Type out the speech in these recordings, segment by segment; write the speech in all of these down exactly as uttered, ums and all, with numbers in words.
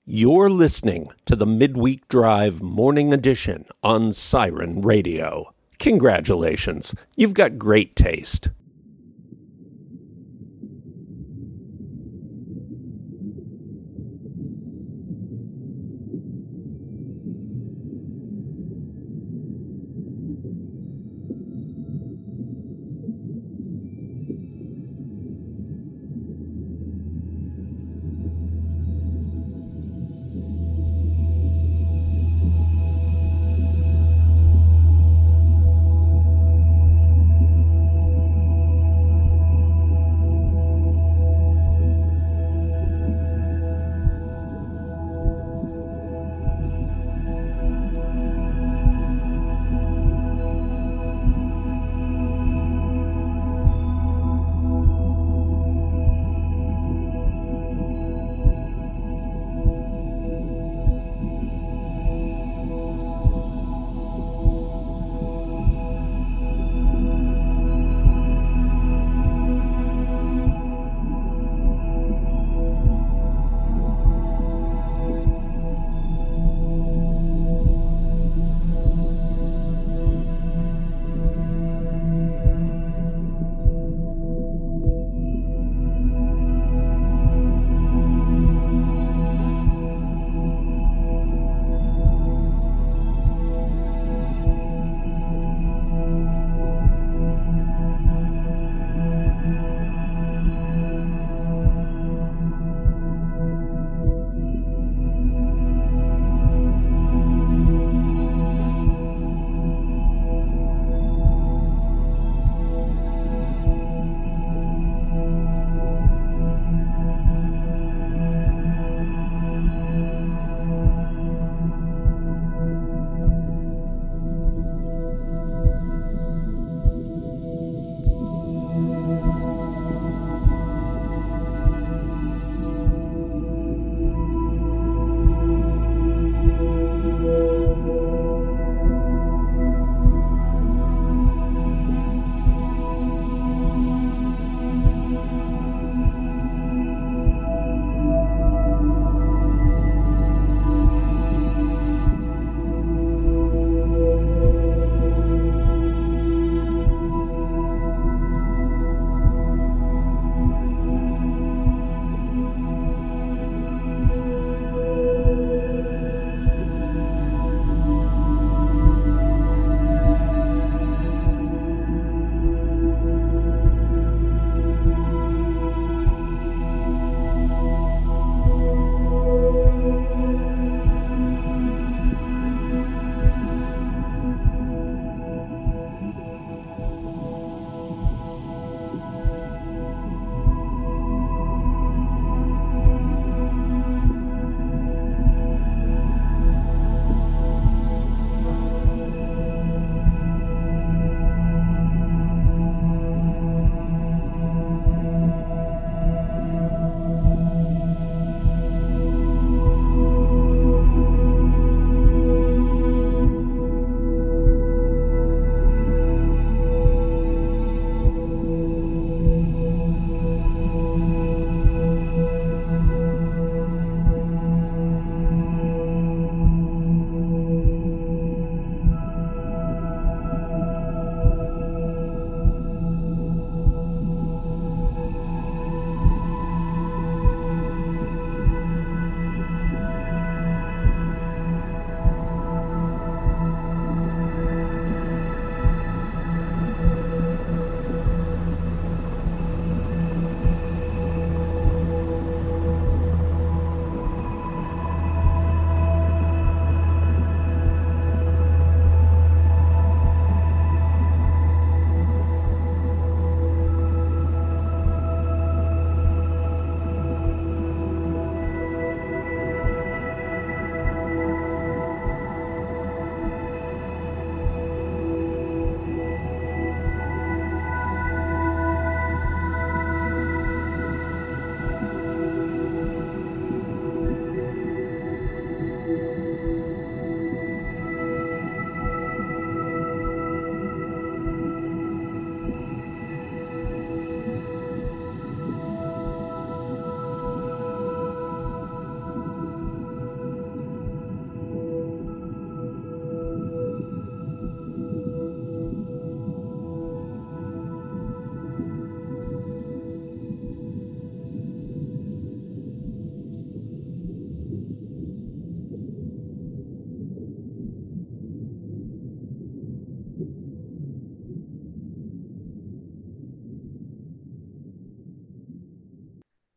You're listening to the Midweek Drive Morning Edition on Siren Radio. Congratulations, you've got great taste.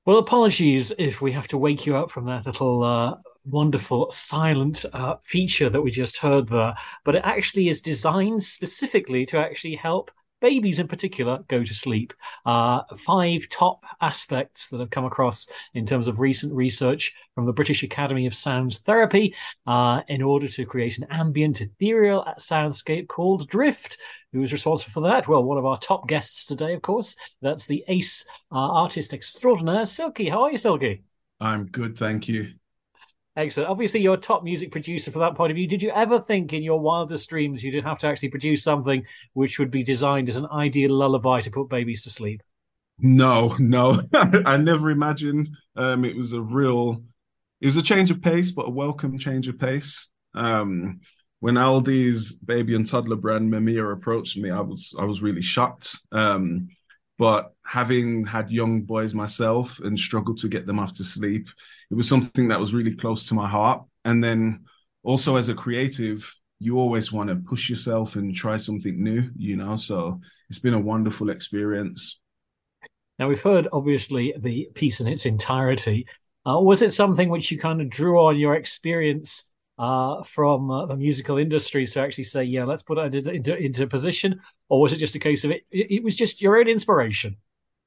Well, apologies if we have to wake you up from that little uh, wonderful silent uh, feature that we just heard there. But it actually is designed specifically to actually help babies in particular go to sleep. Uh, five top aspects that have come across in terms of recent research from the British Academy of Sound Therapy uh, in order to create an ambient ethereal soundscape called Drift. Who is responsible for that? Well, one of our top guests today, of course. That's the ace uh, artist extraordinaire, Silky. How are you, Silky? I'm good, thank you. Excellent. Obviously, you're a top music producer from that point of view. Did you ever think in your wildest dreams you'd have to actually produce something which would be designed as an ideal lullaby to put babies to sleep? No, no, I never imagined. Um, it was a real, it was a change of pace, but a welcome change of pace. Um, when Aldi's baby and toddler brand Mamiya approached me, I was I was really shocked. Um, but having had young boys myself and struggled to get them off to sleep, it was something that was really close to my heart. And then also as a creative, you always want to push yourself and try something new, you know. So it's been a wonderful experience. Now, we've heard obviously the piece in its entirety. Uh, was it something which you kind of drew on your experience uh, from uh, the musical industry to actually say, yeah, let's put it into, into, into position? Or was it just a case of it, it, it was just your own inspiration?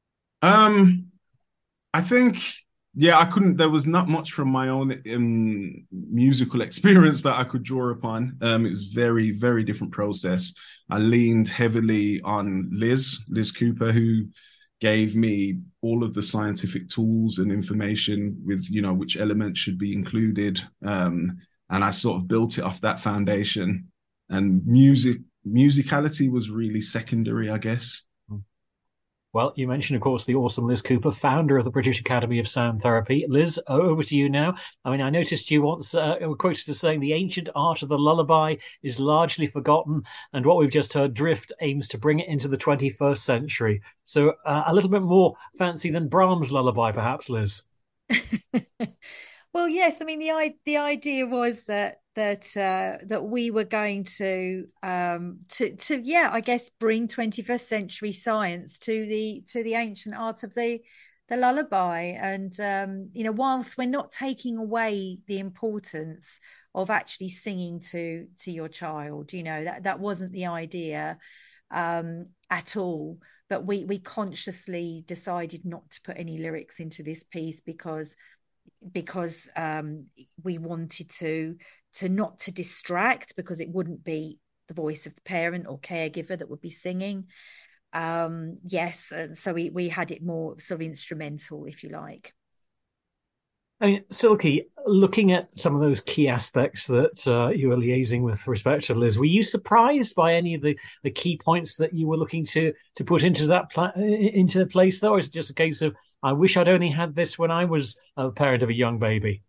Um, I think, yeah, I couldn't. There was not much from my own um, musical experience that I could draw upon. Um, it was very, very different process. I leaned heavily on Liz, Liz Cooper, who gave me all of the scientific tools and information with, you know, which elements should be included. Um, and I sort of built it off that foundation. And music, musicality was really secondary, I guess. Well, you mentioned, of course, the awesome Liz Cooper, founder of the British Academy of Sound Therapy. Liz, over to you now. I mean, I noticed you once uh, were quoted as saying the ancient art of the lullaby is largely forgotten, and what we've just heard, Drift, aims to bring it into the twenty-first century. So uh, a little bit more fancy than Brahms' lullaby, perhaps, Liz. Well, yes, I mean the the idea was that that uh, that we were going to um, to to yeah, I guess bring twenty-first century science to the to the ancient art of the the lullaby, and um, you know, whilst we're not taking away the importance of actually singing to to your child, you know, that that wasn't the idea um, at all. But we we consciously decided not to put any lyrics into this piece because because um, we wanted to to not to distract because it wouldn't be the voice of the parent or caregiver that would be singing. Um, yes, and so we we had it more sort of instrumental, if you like. I mean, Silky, looking at some of those key aspects that uh, you were liaising with respect to Liz, were you surprised by any of the, the key points that you were looking to to put into that pla- into place, though? Or is it just a case of I wish I'd only had this when I was a parent of a young baby?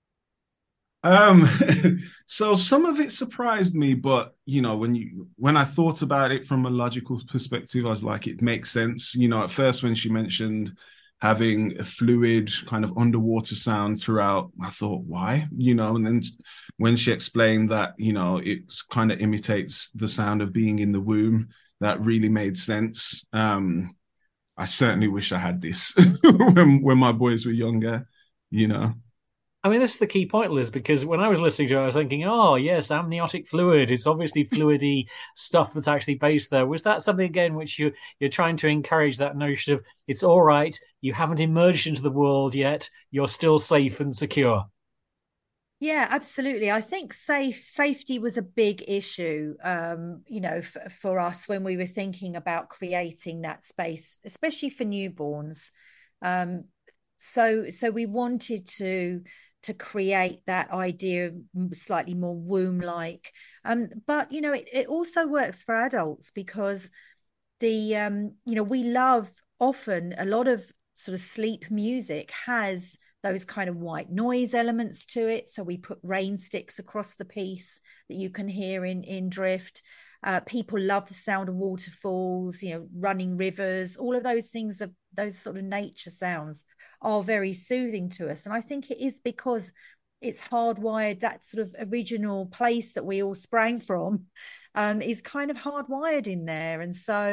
Um, so some of it surprised me, but you know, when you when I thought about it from a logical perspective, I was like, it makes sense. You know, at first when she mentioned having a fluid kind of underwater sound throughout, I thought, why? You know, and then when she explained that, you know, it kind of imitates the sound of being in the womb, that really made sense. Um, I certainly wish I had this when when my boys were younger, you know. I mean, this is the key point, Liz, because when I was listening to it, I was thinking, oh, yes, amniotic fluid. It's obviously fluidy stuff that's actually based there. Was that something, again, which you, you're trying to encourage that notion of it's all right, you haven't emerged into the world yet, you're still safe and secure? Yeah, absolutely. I think safe safety was a big issue, um, you know, for, for us when we were thinking about creating that space, especially for newborns. Um, so, so we wanted to to create that idea of slightly more womb-like. Um, but you know, it, it also works for adults because the um, you know, we love often a lot of sort of sleep music has those kind of white noise elements to it. So we put rain sticks across the piece that you can hear in in Drift. Uh, people love the sound of waterfalls, you know, running rivers, all of those things of those sort of nature sounds are very soothing to us. And I think it is because it's hardwired, that sort of original place that we all sprang from um, is kind of hardwired in there. And so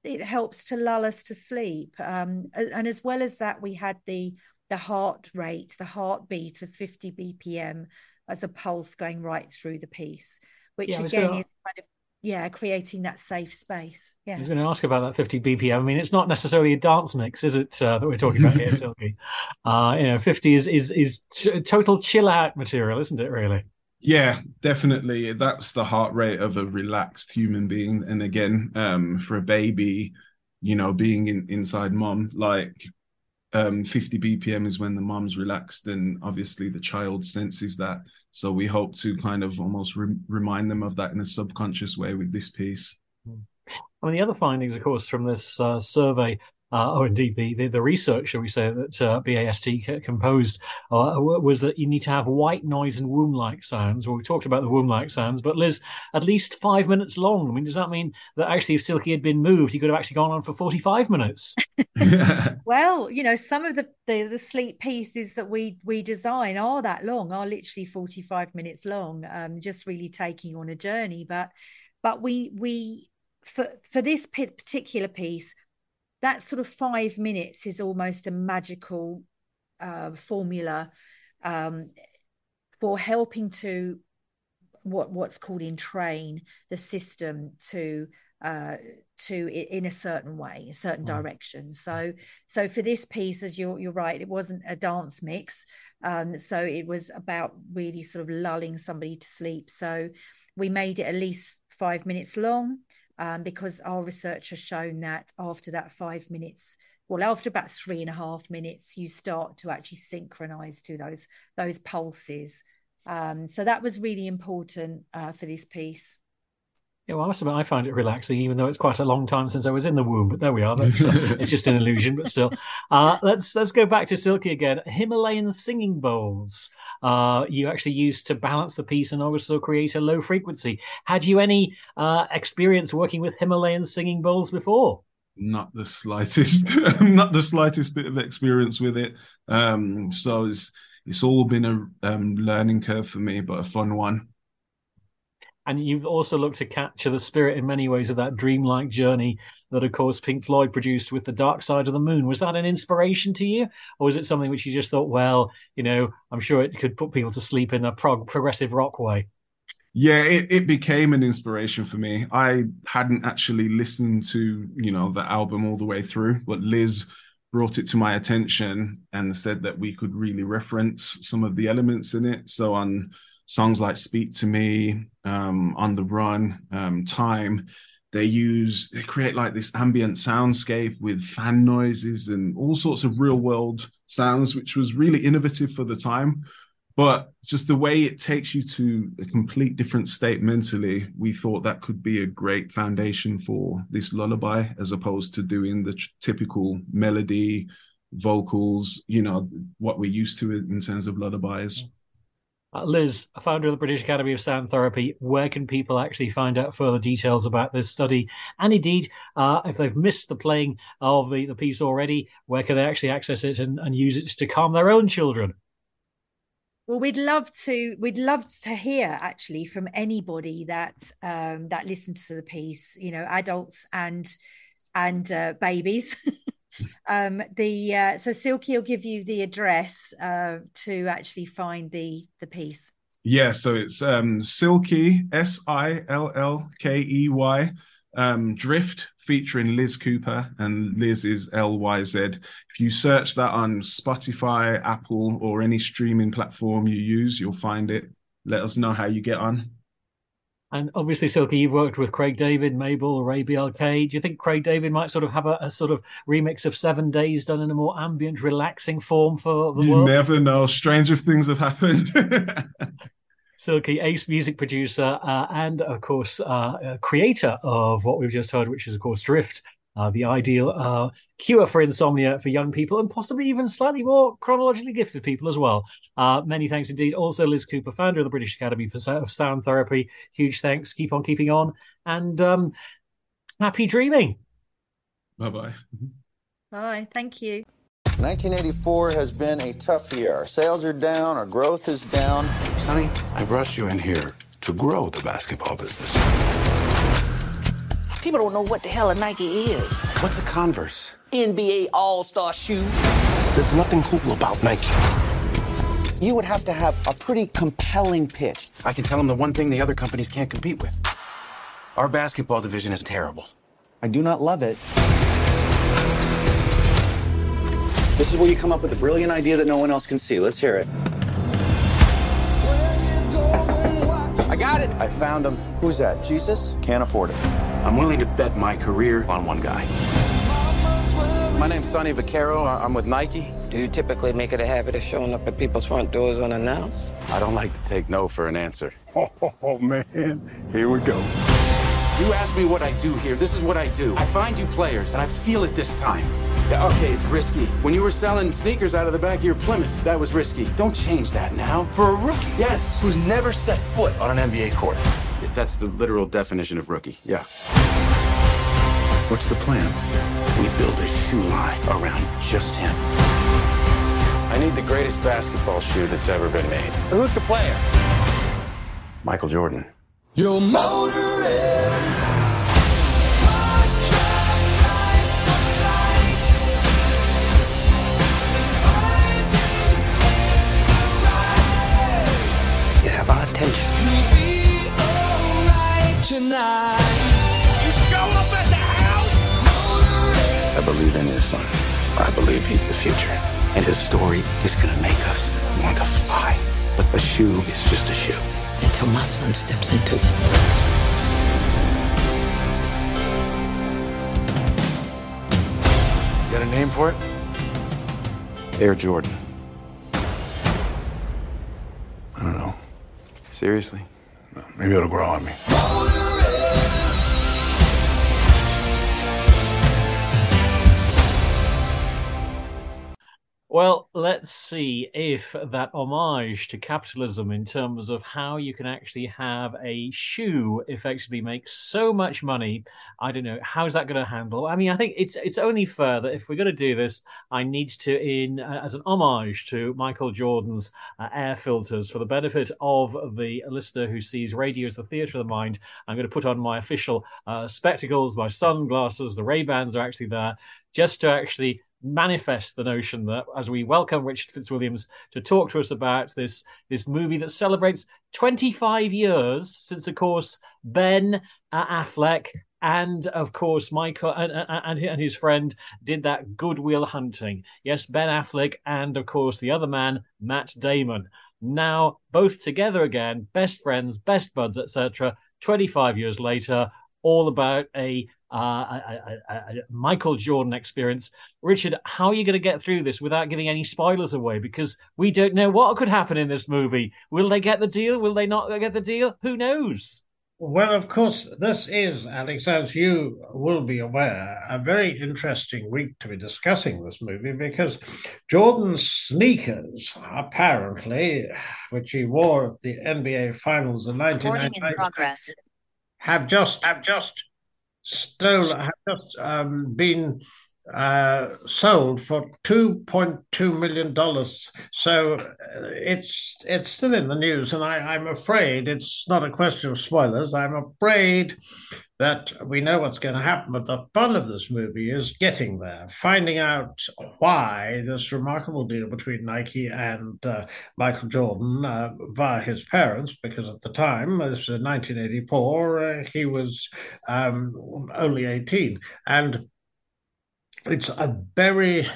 it helps to lull us to sleep. Um, and as well as that, we had the the heart rate, the heartbeat of fifty B P M as a pulse going right through the piece, which yeah, again gonna... is kind of, yeah, creating that safe space. Yeah. I was going to ask about that fifty B P M. I mean, it's not necessarily a dance mix, is it, uh, that we're talking about here, Silky? Uh, you know, fifty is is is ch- total chill out material, isn't it, really? Yeah, definitely. That's the heart rate of a relaxed human being. And again, um, for a baby, you know, being in, inside mom, like um, fifty B P M is when the mom's relaxed, and obviously the child senses that. So we hope to kind of almost re- remind them of that in a subconscious way with this piece. I mean, the other findings, of course, from this uh, survey, uh, or indeed the, the, the research, shall we say, that uh, B A S T composed, uh, was that you need to have white noise and womb-like sounds. Well, we talked about the womb-like sounds, but Liz, at least five minutes long. I mean, does that mean that actually if Silky had been moved, he could have actually gone on for forty-five minutes? Well, you know, some of the, the the sleep pieces that we we design are that long, are literally forty-five minutes long, um, just really taking you on a journey. But but we we for for this particular piece, that sort of five minutes is almost a magical uh, formula um, for helping to what what's called entrain the system to uh, to in a certain way, a certain mm. direction. So so for this piece, as you're you're right, it wasn't a dance mix. Um, so it was about really sort of lulling somebody to sleep. So we made it at least five minutes long. Um, because our research has shown that after that five minutes, well, after about three and a half minutes, you start to actually synchronize to those those pulses. Um, so that was really important uh, for this piece. Yeah, well, I must admit, I find it relaxing, even though it's quite a long time since I was in the womb. But there we are. That's, uh, it's just an illusion, but still. Uh, let's let's go back to Silky again. Himalayan singing bowls. Uh, you actually used to balance the piece and also create a low frequency. Had you any uh, experience working with Himalayan singing bowls before? Not the slightest, not the slightest bit of experience with it. Um, so it's it's all been a um, learning curve for me, but a fun one. And you've also looked to capture the spirit in many ways of that dreamlike journey that, of course, Pink Floyd produced with The Dark Side of the Moon. Was that an inspiration to you? Or was it something which you just thought, well, you know, I'm sure it could put people to sleep in a prog- progressive rock way? Yeah, it, it became an inspiration for me. I hadn't actually listened to, you know, the album all the way through, but Liz brought it to my attention and said that we could really reference some of the elements in it. So on songs like Speak to Me, um, On the Run, um, Time, they use, they create like this ambient soundscape with fan noises and all sorts of real world sounds, which was really innovative for the time. But just the way it takes you to a complete different state mentally, we thought that could be a great foundation for this lullaby, as opposed to doing the t- typical melody, vocals, you know, what we're used to in terms of lullabies. Uh, Liz, founder of the British Academy of Sound Therapy, where can people actually find out further details about this study? And indeed, uh, if they've missed the playing of the, the piece already, where can they actually access it and, and use it to calm their own children? Well, we'd love to. We'd love to hear actually from anybody that um, that listens to the piece. You know, adults and and uh, babies. um, the uh, so Silky will give you the address uh, to actually find the the piece. Yeah, so it's um, Silky, S I L L K E Y. Um, Drift, featuring Liz Cooper, and Liz is L Y Z. If you search that on Spotify, Apple, or any streaming platform you use, you'll find it. Let us know how you get on. And obviously, Silky, you've worked with Craig David, Mabel, Ray B L K. Do you think Craig David might sort of have a, a sort of remix of Seven Days done in a more ambient, relaxing form for the you world? You never know. Stranger things have happened. Silky, ace music producer uh, and, of course, uh, creator of what we've just heard, which is, of course, Drift, uh, the ideal uh, cure for insomnia for young people and possibly even slightly more chronologically gifted people as well. Uh, many thanks indeed. Also, Liz Cooper, founder of the British Academy for Sound Therapy. Huge thanks. Keep on keeping on. And um, happy dreaming. Bye-bye. Bye. Thank you. nineteen eighty-four has been a tough year. Our sales are down, our growth is down. Sonny, I brought you in here to grow the basketball business. People don't know what the hell a Nike is. What's a Converse? N B A All-Star shoe. There's nothing cool about Nike. You would have to have a pretty compelling pitch. I can tell them the one thing the other companies can't compete with. Our basketball division is terrible. I do not love it. This is where you come up with a brilliant idea that no one else can see. Let's hear it. I got it. I found him. Who's that? Jesus? Can't afford it. I'm willing to bet my career on one guy. My name's Sonny Vaccaro. I- I'm with Nike. Do you typically make it a habit of showing up at people's front doors unannounced? I don't like to take no for an answer. Oh, oh, man, here we go. You ask me what I do here. This is what I do. I find you players, and I feel it this time. Yeah, okay, it's risky. When you were selling sneakers out of the back of your Plymouth, that was risky. Don't change that now. For a rookie? Yes. Who's never set foot on an N B A court. That's the literal definition of rookie, yeah. What's the plan? We build a shoe line around just him. I need the greatest basketball shoe that's ever been made. Who's the player? Michael Jordan. Your motor is... You have our attention. You show up at the house? I believe in your son. I believe he's the future. And his story is gonna make us want to fly. But a shoe is just a shoe. Until my son steps into it. Got a name for it? Air Jordan. I don't know. Seriously? No, maybe it'll grow on me. Well, let's see if that homage to capitalism in terms of how you can actually have a shoe effectively make so much money. I don't know. How's that going to handle? I mean, I think it's it's only fair that if we're going to do this, I need to, in uh, as an homage to Michael Jordan's uh, air filters, for the benefit of the listener who sees radio as the theatre of the mind, I'm going to put on my official uh, spectacles, my sunglasses. The Ray-Bans are actually there just to actually manifest the notion that as we welcome Richard Fitzwilliams to talk to us about this this movie that celebrates twenty-five years since, of course, Ben uh, Affleck and, of course, Michael and, and, and his friend did that Good Will Hunting. Yes, Ben Affleck and, of course, the other man, Matt Damon. Now, both together again, best friends, best buds, et cetera, twenty-five years later, all about a Uh, a, a, a, a Michael Jordan experience. Richard, how are you going to get through this without giving any spoilers away? Because we don't know what could happen in this movie. Will they get the deal? Will they not get the deal? Who knows? Well, of course, this is, Alex, as you will be aware, a very interesting week to be discussing this movie because Jordan's sneakers, apparently, which he wore at the N B A Finals in nineteen ninety-nine, have just have just stolen, have just um, been uh, sold for two point two million dollars. So uh, it's it's still in the news, and I, I'm afraid it's not a question of spoilers. I'm afraid that we know what's going to happen, but the fun of this movie is getting there, finding out why this remarkable deal between Nike and uh, Michael Jordan uh, via his parents, because at the time, this was in nineteen eighty-four, uh, he was um, only eighteen. And it's a very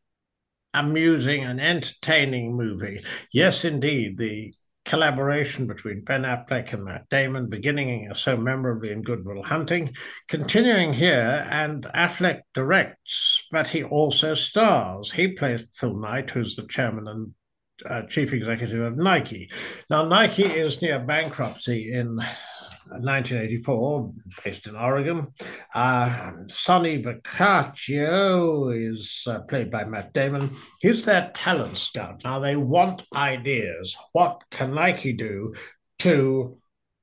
amusing and entertaining movie. Yes, indeed, the collaboration between Ben Affleck and Matt Damon, beginning so memorably in Good Will Hunting, continuing here, and Affleck directs, but he also stars. He plays Phil Knight, who's the chairman and uh, chief executive of Nike. Now, Nike is near bankruptcy in nineteen eighty-four, based in Oregon. Uh, Sonny Vaccaro is uh, played by Matt Damon. He's their talent scout. Now, they want ideas. What can Nike do to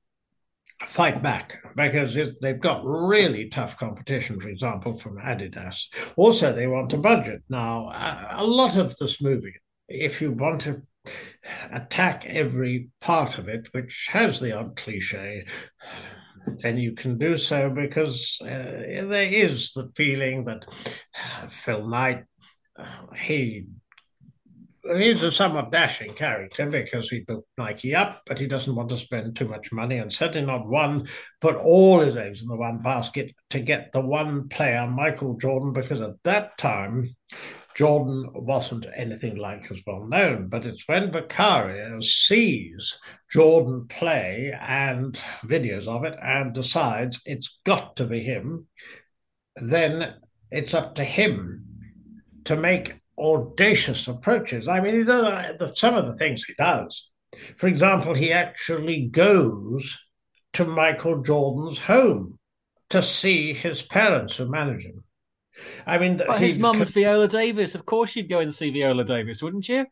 fight back? Because they've got really tough competition, for example, from Adidas. Also, they want a budget. Now, a, a lot of this movie, if you want to attack every part of it, which has the odd cliche, then you can do so because uh, there is the feeling that uh, Phil Knight, uh, he he's a somewhat dashing character because he built Nike up, but he doesn't want to spend too much money and certainly not one, put all his eggs in the one basket to get the one player, Michael Jordan, because at that time, Jordan wasn't anything like as well known. But it's when Vicario sees Jordan play and videos of it and decides it's got to be him, then it's up to him to make audacious approaches. I mean, he does, some of the things he does. For example, he actually goes to Michael Jordan's home to see his parents who manage him. I mean, well, his mum's Viola Davis. Of course, you'd go and see Viola Davis, wouldn't you?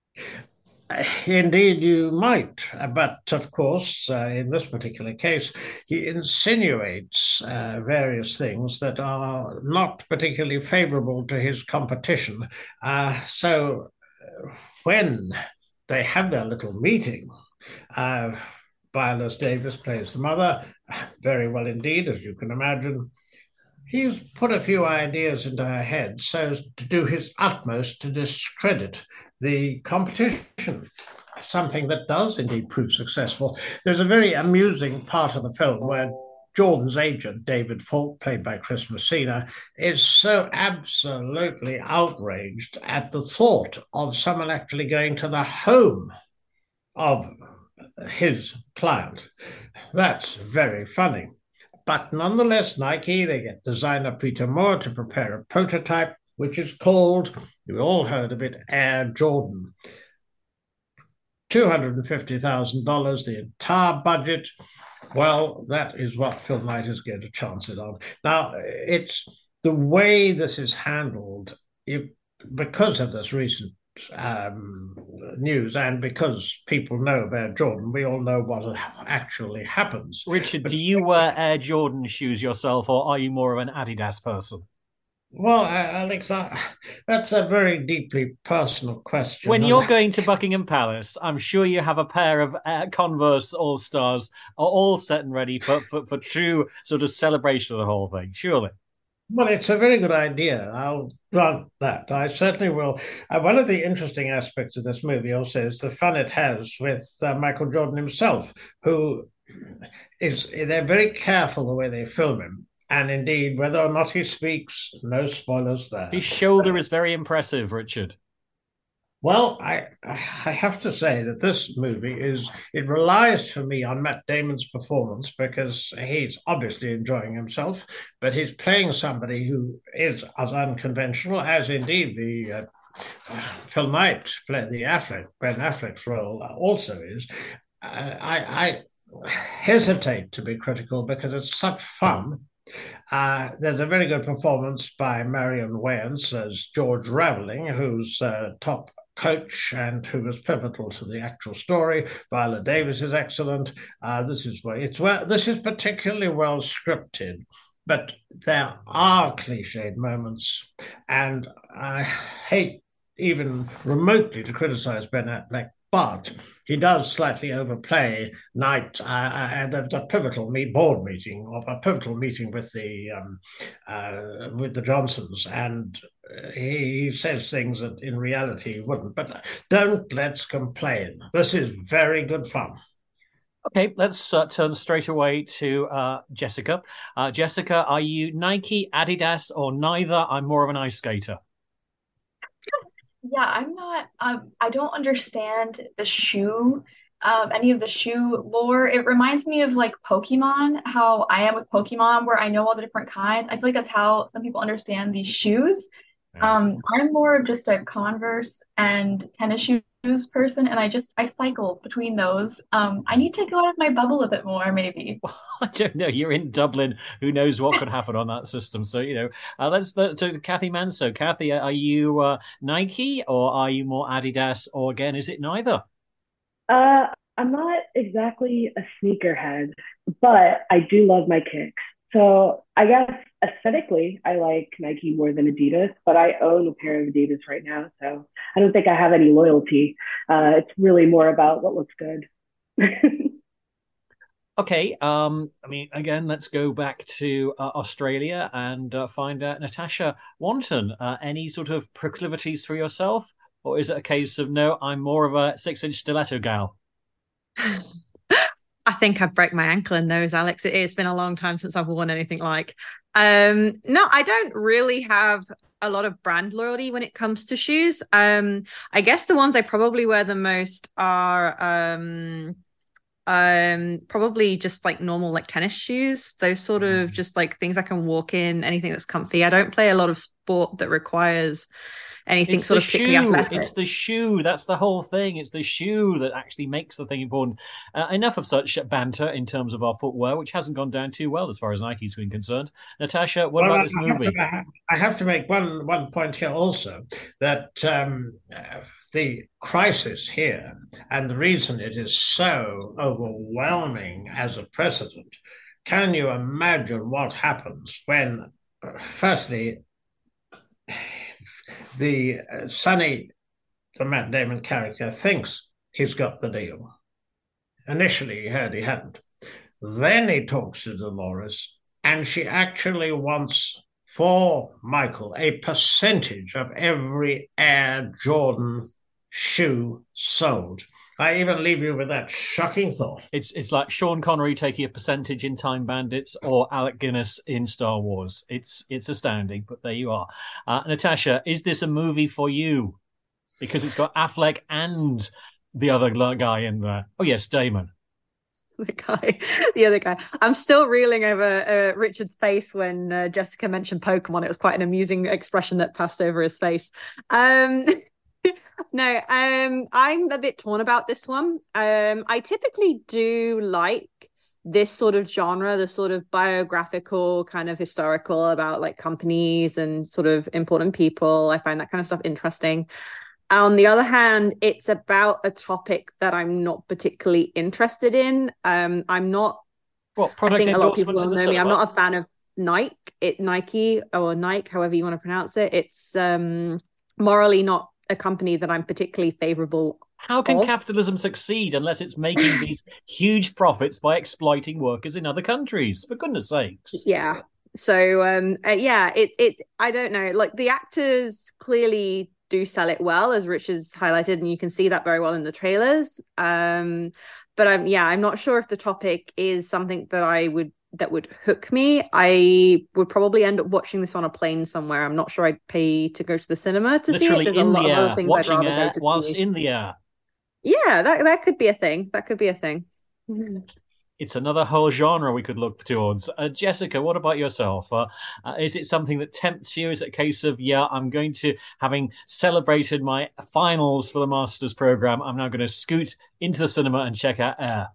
Indeed, you might. But of course, uh, in this particular case, he insinuates uh, various things that are not particularly favorable to his competition. Uh, so uh, when they have their little meeting, uh, Viola Davis plays the mother very well indeed, as you can imagine. He's put a few ideas into her head so as to do his utmost to discredit the competition, something that does indeed prove successful. There's a very amusing part of the film where Jordan's agent, David Falk, played by Chris Messina, is so absolutely outraged at the thought of someone actually going to the home of his client. That's very funny. But nonetheless, Nike, they get designer Peter Moore to prepare a prototype, which is called, you all heard of it, Air Jordan. two hundred fifty thousand dollars, the entire budget. Well, that is what Phil Knight is going to chance it on. Now, it's the way this is handled, you, because of this recent um, news and because people know of Air Jordan, we all know what actually happens. Richard, but, do you wear Air Jordan shoes yourself, or are you more of an Adidas person? Well, uh, Alex, uh, that's a very deeply personal question. When you're going to Buckingham Palace, I'm sure you have a pair of uh, Converse All-Stars all set and ready for, for, for true sort of celebration of the whole thing, surely. Well, it's a very good idea. I'll grant that. I certainly will. Uh, one of the interesting aspects of this movie also is the fun it has with uh, Michael Jordan himself, who is, they're very careful the way they film him. And indeed, whether or not he speaks, no spoilers there. His shoulder is very impressive, Richard. Well, I I have to say that this movie is, it relies for me on Matt Damon's performance because he's obviously enjoying himself, but he's playing somebody who is as unconventional as indeed the uh, Phil Knight, play the Affleck, Ben Affleck's role also is. Uh, I, I hesitate to be critical because it's such fun. Uh, there's a very good performance by Marion Wayans as George Raveling, who's uh, top coach and who was pivotal to the actual story. Viola Davis is excellent. Uh, this is where it's well. This is particularly well scripted, but there are cliched moments, and I hate even remotely to criticize Ben Affleck. But he does slightly overplay Knight. Uh, and there's a pivotal meet, board meeting, or a pivotal meeting with the um, uh, with the Johnsons, and he says things that in reality he wouldn't. But don't let's complain. This is very good fun. Okay, let's uh, turn straight away to uh, Jessica. Uh, Jessica, are you Nike, Adidas, or neither? I'm more of an ice skater. Yeah, I'm not, um, I don't understand the shoe, um, any of the shoe lore. It reminds me of like Pokemon, how I am with Pokemon, where I know all the different kinds. I feel like that's how some people understand these shoes. Um, I'm more of just a Converse and tennis shoes person, and I just, I cycle between those. Um, I need to go out of my bubble a bit more, maybe. I don't know. You're in Dublin. Who knows what could happen on that system? So, you know, uh, let's uh, to Kathy Manso. Kathy, are you uh, Nike or are you more Adidas? Or again, is it neither? Uh, I'm not exactly a sneakerhead, but I do love my kicks. So I guess aesthetically, I like Nike more than Adidas, but I own a pair of Adidas right now. So I don't think I have any loyalty. Uh, it's really more about what looks good. Okay, um, I mean, again, let's go back to uh, Australia and uh, find out Natasha Wanton. Uh, any sort of proclivities for yourself, or is it a case of no? I'm more of a six-inch stiletto gal. I think I'd break my ankle in those, Alex. It, it's been a long time since I've worn anything like. Um, no, I don't really have a lot of brand loyalty when it comes to shoes. Um, I guess the ones I probably wear the most are um, um, probably just like normal like tennis shoes. Those sort of just like things I can walk in, anything that's comfy. I don't play a lot of sport that requires anything It's sort the of particularly shoe. athletic. It's the shoe. That's the whole thing. It's the shoe that actually makes the thing important. Uh, enough of such banter in terms of our footwear, which hasn't gone down too well as far as Nike's been concerned. Natasha, what Well, about I this have movie? to, I have to make one one point here also that um, uh, the crisis here and the reason it is so overwhelming as a precedent. Can you imagine what happens when, uh, firstly, the uh, Sonny, the Matt Damon character, thinks he's got the deal. Initially, he heard he hadn't. Then he talks to Dolores, and she actually wants for Michael a percentage of every Air Jordan shoe sold. I even leave you with that shocking thought. It's it's like Sean Connery taking a percentage in Time Bandits or Alec Guinness in Star Wars. It's it's astounding, but there you are. Uh, Natasha, is this a movie for you? Because it's got Affleck and the other guy in there. Oh yes, Damon. The guy, the other guy. I'm still reeling over uh, Richard's face when uh, Jessica mentioned Pokemon. It was quite an amusing expression that passed over his face. Um, no, um, I'm a bit torn about this one. Um, I typically do like this sort of genre, the sort of biographical, kind of historical about like companies and sort of important people. I find that kind of stuff interesting. On the other hand, it's about a topic that I'm not particularly interested in. Um, I'm not. What product I think a lot of endorsement people in will the know me. I'm cinema? not a fan of Nike, it Nike or Nike, however you want to pronounce it. It's um, morally not a company that I'm particularly favourable. How can of. capitalism succeed unless it's making these huge profits by exploiting workers in other countries? For goodness sakes. Yeah. So um, uh, yeah, it's it's. I don't know. Like the actors clearly do sell it well, as Rich has highlighted, and you can see that very well in the trailers. Um, but I'm yeah, I'm not sure if the topic is something that I would that would hook me. I would probably end up watching this on a plane somewhere. I'm not sure I'd pay to go to the cinema to Literally see it. There's in a lot the of other air, things watching I'd rather air go to whilst see. in the air. Yeah, that that could be a thing. That could be a thing. It's another whole genre we could look towards. Uh, Jessica, what about yourself? Uh, uh, is it something that tempts you? Is it a case of, yeah, I'm going to, having celebrated my finals for the Masters program, I'm now going to scoot into the cinema and check out Air?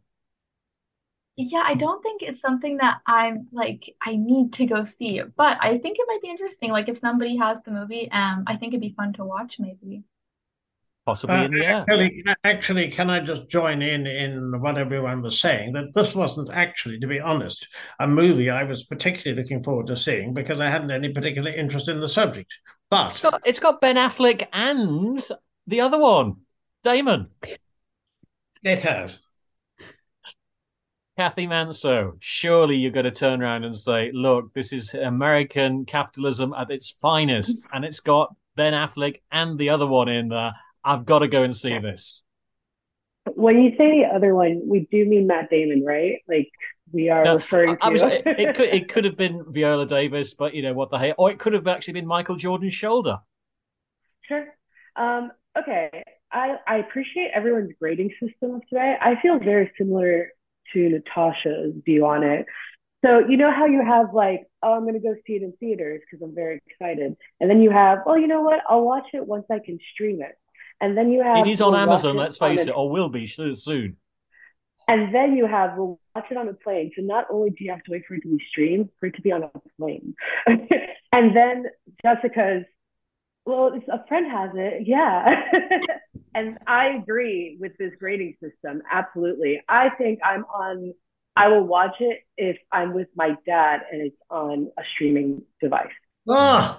Yeah, I don't think it's something that I'm like, I need to go see, but I think it might be interesting. Like if somebody has the movie, um, I think it'd be fun to watch maybe. Possibly Uh, in the air. actually, actually, can I just join in in what everyone was saying? That this wasn't actually, to be honest, a movie I was particularly looking forward to seeing because I hadn't any particular interest in the subject. But It's got, it's got Ben Affleck and the other one, Damon. It has. Kathy Manso, surely you're going to turn around and say, look, this is American capitalism at its finest, and it's got Ben Affleck and the other one in there. I've got to go and see this. When you say the other one, we do mean Matt Damon, right? Like we are No, referring to. I was, it, it could it could have been Viola Davis, but you know what the hell? Or it could have actually been Michael Jordan's shoulder. Sure. Um, okay. I, I appreciate everyone's grading system today. I feel very similar to Natasha's view on it. So you know how you have like, oh, I'm going to go see it in theaters because I'm very excited. And then you have, well, you know what? I'll watch it once I can stream it. And then you have, It is on we'll Amazon, watch let's on face a- it, or will be soon. And then you have, we'll watch it on a plane. So not only do you have to wait for it to be streamed, for it to be on a plane. And then Jessica's, well, if a friend has it, yeah. And I agree with this grading system. Absolutely. I think I'm on, I will watch it if I'm with my dad and it's on a streaming device. Ah,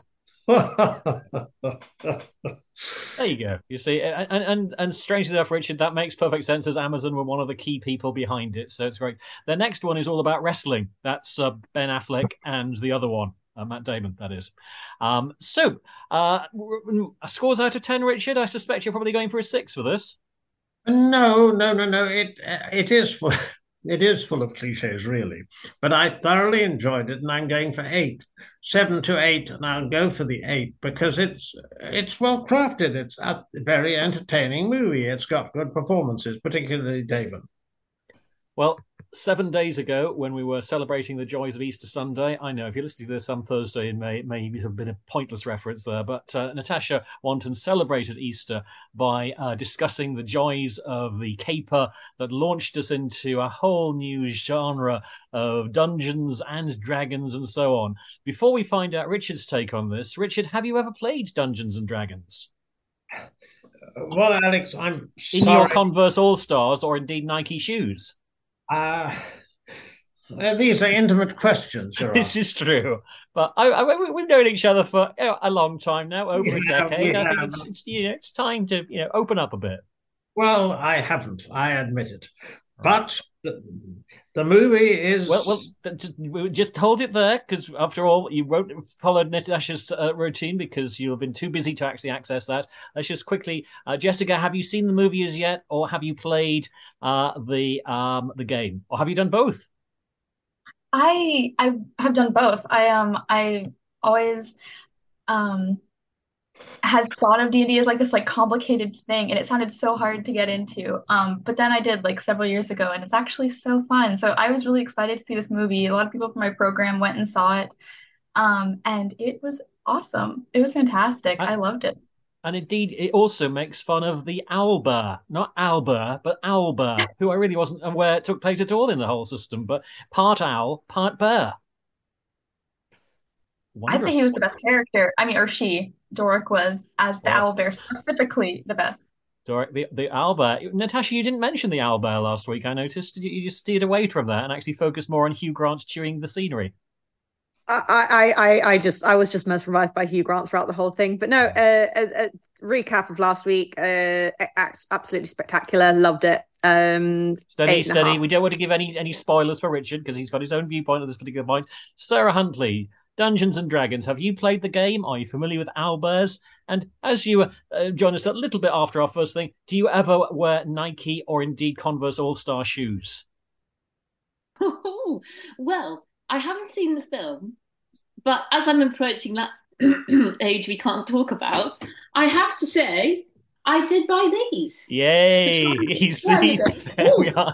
There you go. You see, and, and and strangely enough, Richard, that makes perfect sense as Amazon were one of the key people behind it. So it's great. The next one is all about wrestling. That's uh, Ben Affleck and the other one, uh, Matt Damon, that is. Um, so, uh, scores out of ten, Richard. I suspect you're probably going for a six for this. No, no, no, no. It it is full. It is full of cliches, really. But I thoroughly enjoyed it, and I'm going for eight, seven to eight, and I'll go for the eight because it's it's well crafted. It's a very entertaining movie. It's got good performances, particularly David. Well, seven days ago, when we were celebrating the joys of Easter Sunday, I know if you're listening to this some Thursday in May, it may have been a pointless reference there, but uh, Natasha Wanton celebrated Easter by uh, discussing the joys of the caper that launched us into a whole new genre of Dungeons and Dragons and so on. Before we find out Richard's take on this, Richard, have you ever played Dungeons and Dragons? Well, Alex, I'm sorry. In your Converse All-Stars or indeed Nike shoes? Uh, these are intimate questions. This is true, but I, I, we've known each other for you know, a long time now, over a decade. I think it's, it's you know it's time to you know open up a bit. Well, I haven't. I admit it, but the, the movie is well. Well, just hold it there, because after all, you won't followed Natasha's uh, routine because you've been too busy to actually access that. Let's just quickly, uh, Jessica, have you seen the movie as yet, or have you played uh, the um, the game, or have you done both? I I have done both. I um I always um had thought of D and D as like this like complicated thing, and it sounded so hard to get into. Um, but then I did like several years ago, and it's actually so fun. So I was really excited to see this movie. A lot of people from my program went and saw it, um, and it was awesome. It was fantastic. I, I loved it. And indeed, it also makes fun of the owlbear, not owlbear, but owlbear, who I really wasn't aware took place at all in the whole system, but part owl, part bear. Wondrous. I think he was the best character. I mean, or she, Doric was, as the well, owlbear, specifically the best. Doric, the, the owlbear. Natasha, you didn't mention the owlbear last week, I noticed. You, you just steered away from that and actually focused more on Hugh Grant chewing the scenery. I, I, I just, I was just mesmerized by Hugh Grant throughout the whole thing. But no, uh, a, a recap of last week, uh, absolutely spectacular. Loved it. Um, steady, steady. We don't want to give any any spoilers for Richard because he's got his own viewpoint at this particular point. Sarah Huntley, Dungeons and Dragons. Have you played the game? Are you familiar with owlbears? And as you uh, join us a little bit after our first thing, do you ever wear Nike or indeed Converse All-Star shoes? Oh, well, I haven't seen the film, but as I'm approaching that age we can't talk about, I have to say I did buy these. Yay! You see, there we are.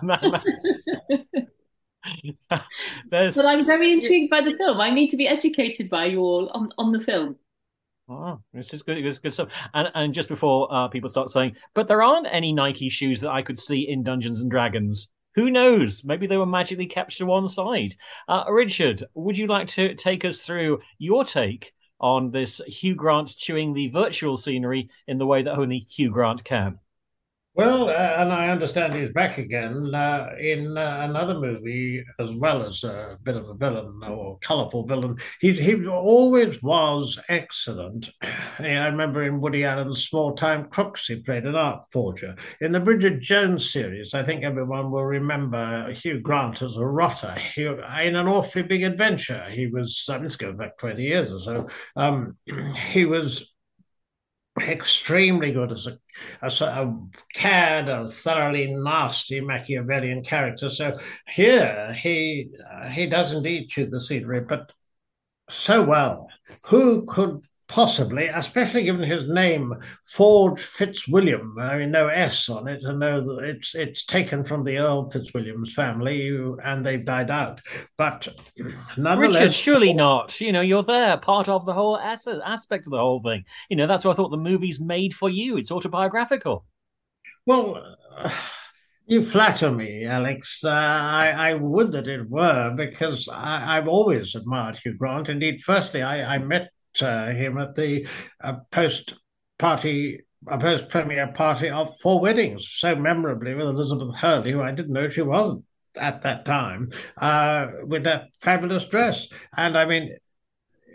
But I'm very intrigued by the film. I need to be educated by you all on, on the film. Oh, this is good. This is good stuff. And and just before uh, people start saying, but there aren't any Nike shoes that I could see in Dungeons and Dragons. Who knows? Maybe they were magically kept to one side. Uh, Richard, would you like to take us through your take on this Hugh Grant chewing the virtual scenery in the way that only Hugh Grant can? Well, uh, and I understand he's back again uh, in uh, another movie as well as a bit of a villain or colourful villain. He he always was excellent. I remember in Woody Allen's Small Time Crooks, he played an art forger. In the Bridget Jones series, I think everyone will remember Hugh Grant as a rotter. He, in An Awfully Big Adventure, he was, um, this goes back twenty years or so, um, he was extremely good as a, as a cad, a thoroughly nasty Machiavellian character. So here he uh, he does indeed chew the scenery, but so well. Who could possibly, especially given his name, Forge Fitzwilliam? I mean, no S on it, and know that it's it's taken from the Earl Fitzwilliam's family, and they've died out. But nonetheless, Richard, surely not. You know, you're there, part of the whole as- aspect of the whole thing. You know, that's why I thought the movie's made for you. It's autobiographical. Well. Uh... You flatter me, Alex. Uh, I, I would that it were, because I, I've always admired Hugh Grant. Indeed, firstly, I, I met uh, him at the uh, post-party, uh, post-premiere party of Four Weddings, so memorably with Elizabeth Hurley, who I didn't know she was at that time, uh, with that fabulous dress. And I mean,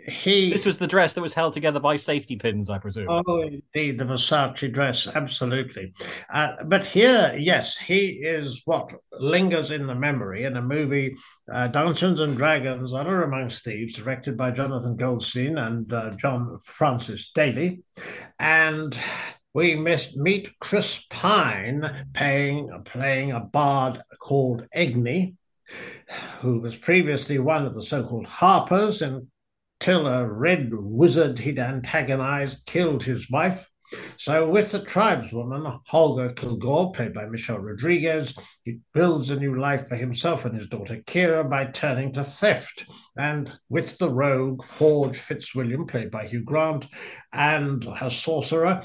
he This was the dress that was held together by safety pins, I presume. Oh, indeed, the Versace dress, absolutely. Uh, but here, yes, he is what lingers in the memory in a movie, uh, Dungeons and Dragons: Honor Amongst Thieves, directed by Jonathan Goldstein and uh, John Francis Daly. And we must meet Chris Pine playing, playing a bard called Egni, who was previously one of the so-called Harpers, and till a red wizard he'd antagonized killed his wife. So with the tribeswoman, Holger Kilgore, played by Michelle Rodriguez, he builds a new life for himself and his daughter Kira by turning to theft. And with the rogue, Forge Fitzwilliam, played by Hugh Grant, and her sorcerer,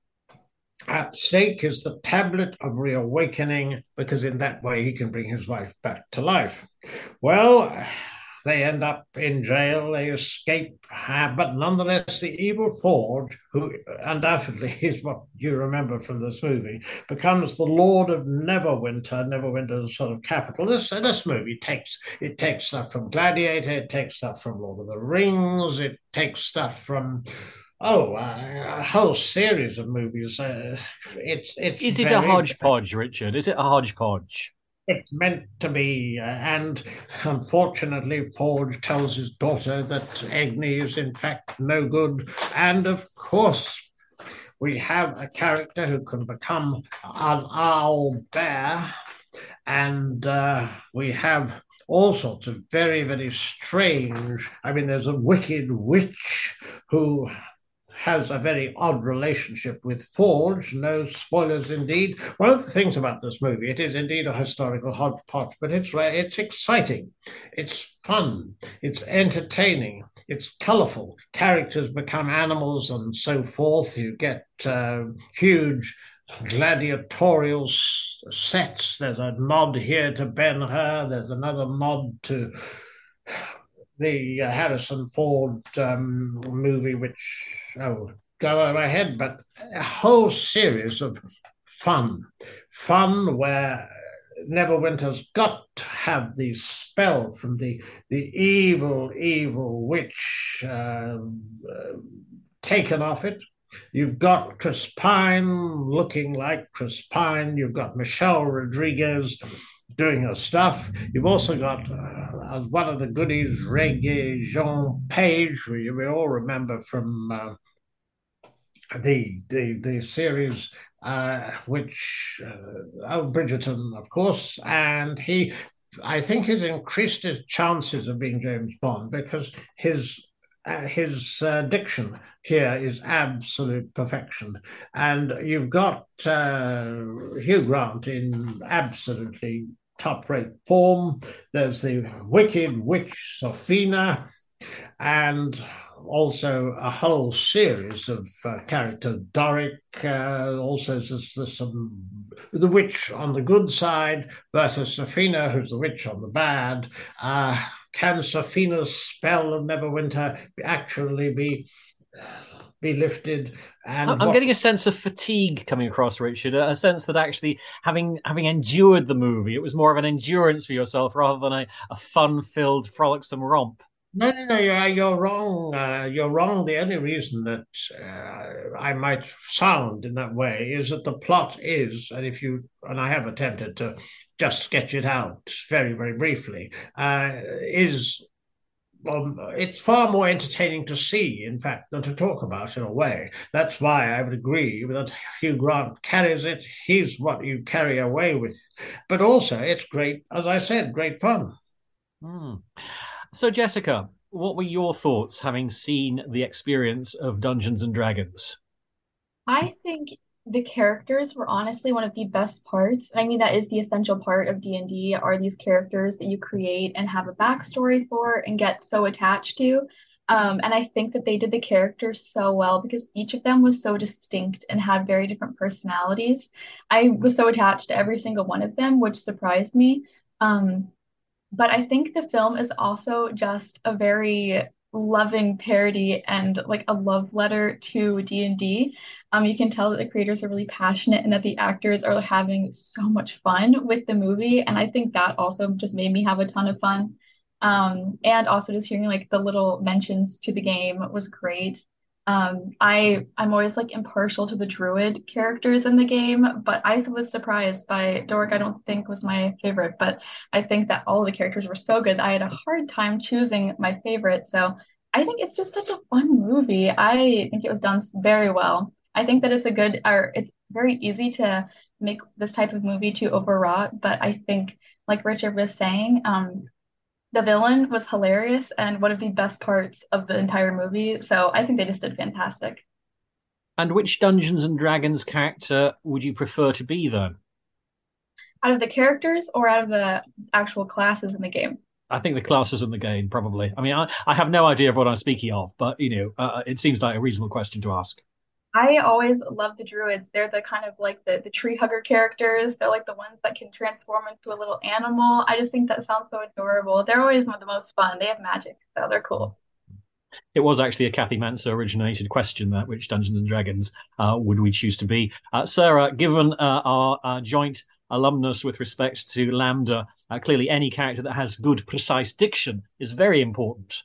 at stake is the tablet of reawakening, because in that way he can bring his wife back to life. Well, they end up in jail, they escape, but nonetheless, the evil Forge, who undoubtedly is what you remember from this movie, becomes the Lord of Neverwinter. Neverwinter is sort of capital. This this movie takes it takes stuff from Gladiator, it takes stuff from Lord of the Rings, it takes stuff from oh uh, a whole series of movies. Uh, it's it's is it very, a hodgepodge, Richard? Is it a hodgepodge? It's meant to be, uh, and unfortunately, Forge tells his daughter that Egni is in fact no good. And of course, we have a character who can become an owl bear, and uh, we have all sorts of very, very strange. I mean, there's a wicked witch who has a very odd relationship with Forge. No spoilers, indeed. One of the things about this movie, it is indeed a historical hodgepodge, but it's it's exciting, it's fun, it's entertaining, it's colourful. Characters become animals and so forth. You get uh, huge gladiatorial s- sets. There's a nod here to Ben-Hur. There's another nod to the uh, Harrison Ford um, movie, which oh, go over my head, but a whole series of fun, fun where Neverwinter's got to have the spell from the the evil, evil witch uh, uh, taken off it. You've got Chris Pine looking like Chris Pine. You've got Michelle Rodriguez doing her stuff. You've also got uh, one of the goodies, Regé-Jean Page, who you may all remember from uh, the, the the series, uh, which uh, oh, Bridgerton, of course, and he, I think, has increased his chances of being James Bond because his uh, his uh, diction here is absolute perfection, and you've got uh, Hugh Grant in absolutely top-rate form. There's the wicked witch Sophina, and also a whole series of uh, characters. Doric, uh, also there's, there's some the witch on the good side versus Sophina, who's the witch on the bad. Uh, can Sophina's spell of Neverwinter actually be be lifted? And I'm what... getting a sense of fatigue coming across, Richard. A sense that actually, having having endured the movie, it was more of an endurance for yourself rather than a, a fun-filled, frolicsome romp. No, no, no, you're, you're wrong. Uh, you're wrong. The only reason that uh, I might sound in that way is that the plot is, and if you, and I have attempted to just sketch it out very, very briefly, uh, is, um, it's far more entertaining to see, in fact, than to talk about in a way. That's why I would agree that Hugh Grant carries it. He's what you carry away with. But also, it's great, as I said, great fun. Hmm. So, Jessica, what were your thoughts having seen the experience of Dungeons and Dragons? I think the characters were honestly one of the best parts. I mean, that is the essential part of D and D, are these characters that you create and have a backstory for and get so attached to. Um, and I think that they did the characters so well because each of them was so distinct and had very different personalities. I was so attached to every single one of them, which surprised me. Um, But I think the film is also just a very loving parody and like a love letter to D and D. Um, you can tell that the creators are really passionate and that the actors are having so much fun with the movie. And I think that also just made me have a ton of fun. Um, and also just hearing like the little mentions to the game was great. Um, I I'm always like impartial to the druid characters in the game, but I was surprised by Dork. I don't think was my favorite, but I think that all the characters were so good. I had a hard time choosing my favorite, so I think it's just such a fun movie. I think it was done very well. I think that it's a good, or it's very easy to make this type of movie too overwrought, but I think, like Richard was saying, um, the villain was hilarious and one of the best parts of the entire movie. So I think they just did fantastic. And which Dungeons and Dragons character would you prefer to be, then? Out of the characters or out of the actual classes in the game? I think the classes in the game, probably. I mean, I, I have no idea of what I'm speaking of, but, you know, uh, it seems like a reasonable question to ask. I always love the druids. They're the kind of like the, the tree hugger characters. They're like the ones that can transform into a little animal. I just think that sounds so adorable. They're always the most fun. They have magic, so they're cool. It was actually a Kathy Manser originated question, that which Dungeons and Dragons uh, would we choose to be? Uh, Sarah, given uh, our, our joint alumnus with respect to Lambda, uh, clearly any character that has good, precise diction is very important.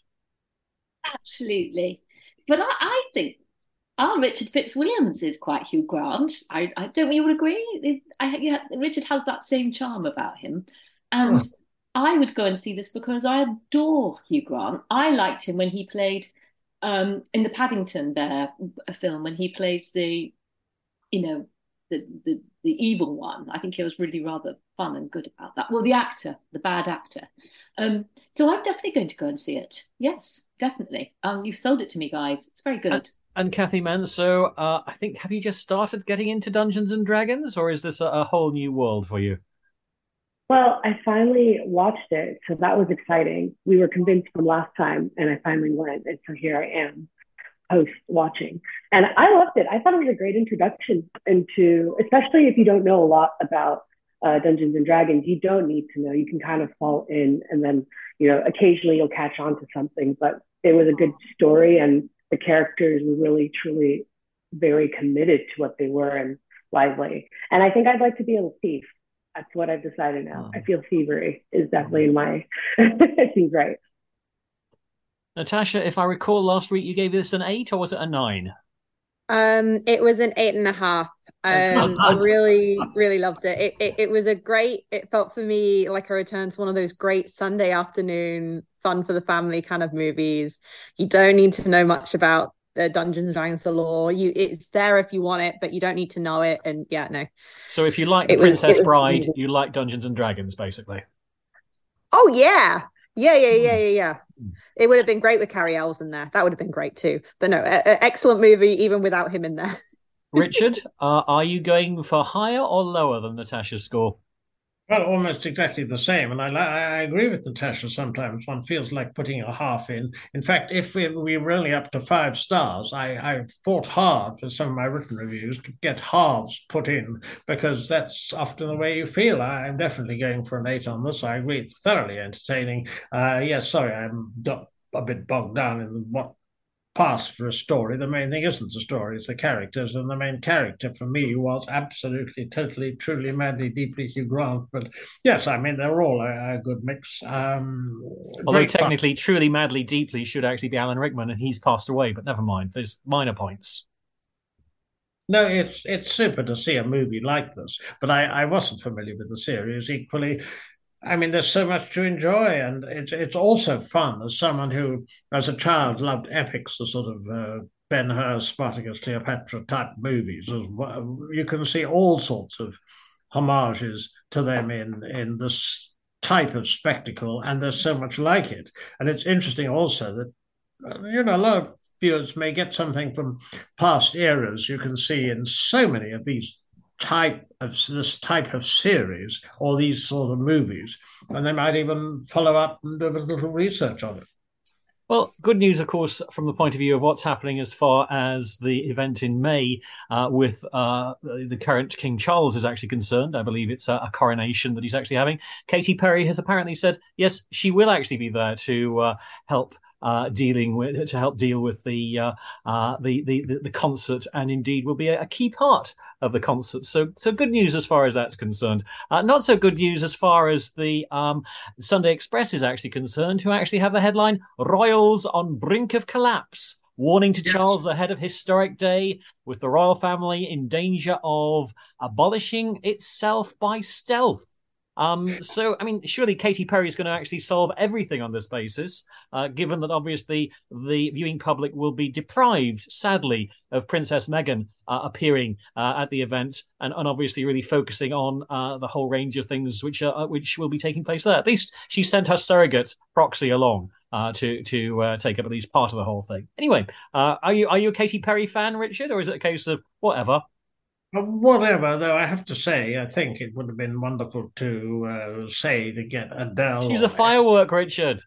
Absolutely. But I, I think our Richard Fitzwilliams is quite Hugh Grant. I, I don't you would agree? I, yeah, Richard has that same charm about him. And oh. I would go and see this because I adore Hugh Grant. I liked him when he played um, in the Paddington Bear film, when he plays the, you know, the, the the evil one. I think he was really rather fun and good about that. Well, the actor, the bad actor. Um, so I'm definitely going to go and see it. Yes, definitely. Um, you've sold it to me, guys. It's very good. And, and Kathy Manso, uh, I think, have you just started getting into Dungeons and Dragons, or is this a, a whole new world for you? Well, I finally watched it, so that was exciting. We were convinced from last time, and I finally went, and so here I am, post watching. And I loved it. I thought it was a great introduction into, especially if you don't know a lot about uh, Dungeons and Dragons, you don't need to know. You can kind of fall in, and then, you know, occasionally you'll catch on to something, but it was a good story, and the characters were really, truly very committed to what they were and lively. And I think I'd like to be a thief. That's what I've decided now. I feel thievery is definitely in my, it seems right. Natasha, if I recall last week, you gave this an eight, or was it a nine? Um, it was an eight and a half. Um, I really, really loved it. It, it. it was a great, it felt for me like a return to one of those great Sunday afternoon, fun for the family kind of movies. You don't need to know much about the Dungeons and Dragons lore. You, it's there if you want it, but you don't need to know it. And yeah, no. So if you like The It was- Princess it was Bride, amazing. you like Dungeons and Dragons, basically. Oh yeah. Yeah, yeah, yeah, yeah, yeah. It would have been great with Carrie Elves in there. That would have been great too. But no, a, a excellent movie even without him in there. Richard, uh, are you going for higher or lower than Natasha's score? Well, almost exactly the same. And I, I agree with Natasha sometimes. One feels like putting a half in. In fact, if we, we were only up to five stars, I, I fought hard with some of my written reviews to get halves put in, because that's often the way you feel. I, I'm definitely going for an eight on this. I agree. It's thoroughly entertaining. Uh, yes, sorry, I'm got a bit bogged down in what passed for a story. The main thing isn't the story, it's the characters, and the main character for me was absolutely, totally, truly, madly, deeply Hugh Grant. But yes, I mean, they're all a, a good mix. Um, Although great fun. technically, truly, madly, deeply should actually be Alan Rickman, and he's passed away, but never mind. There's minor points. No, it's it's super to see a movie like this, but I, I wasn't familiar with the series equally. I mean, there's so much to enjoy, and it's it's also fun as someone who, as a child, loved epics, the sort of uh, Ben-Hur, Spartacus, Cleopatra type movies. As well. You can see all sorts of homages to them in in this type of spectacle, and there's so much like it. And it's interesting also that, uh, you know, a lot of viewers may get something from past eras. You can see in so many of these type of this type of series or these sort of movies, and they might even follow up and do a little research on it. Well, good news, of course, from the point of view of what's happening as far as the event in May uh, with uh, the current King Charles is actually concerned. I believe it's a, a coronation that he's actually having. Katy Perry has apparently said, yes, she will actually be there to uh, help uh, dealing with to help deal with the, uh, uh, the, the the the concert, and indeed will be a, a key part of the concert. So so good news as far as that's concerned. Uh, not so good news as far as the um, Sunday Express is actually concerned, who actually have the headline "Royals on brink of collapse." Warning to yes. Charles ahead of historic day, with the royal family in danger of abolishing itself by stealth. Um, so, I mean, surely Katy Perry is going to actually solve everything on this basis, uh, given that obviously the viewing public will be deprived, sadly, of Princess Meghan uh, appearing uh, at the event, and, and obviously really focusing on uh, the whole range of things which are, which will be taking place there. At least she sent her surrogate proxy along uh, to to uh, take up at least part of the whole thing. Anyway, uh, are you are you a Katy Perry fan, Richard, or is it a case of whatever? Whatever, though I have to say, I think it would have been wonderful to uh, say to get Adele. She's a firework, Richard.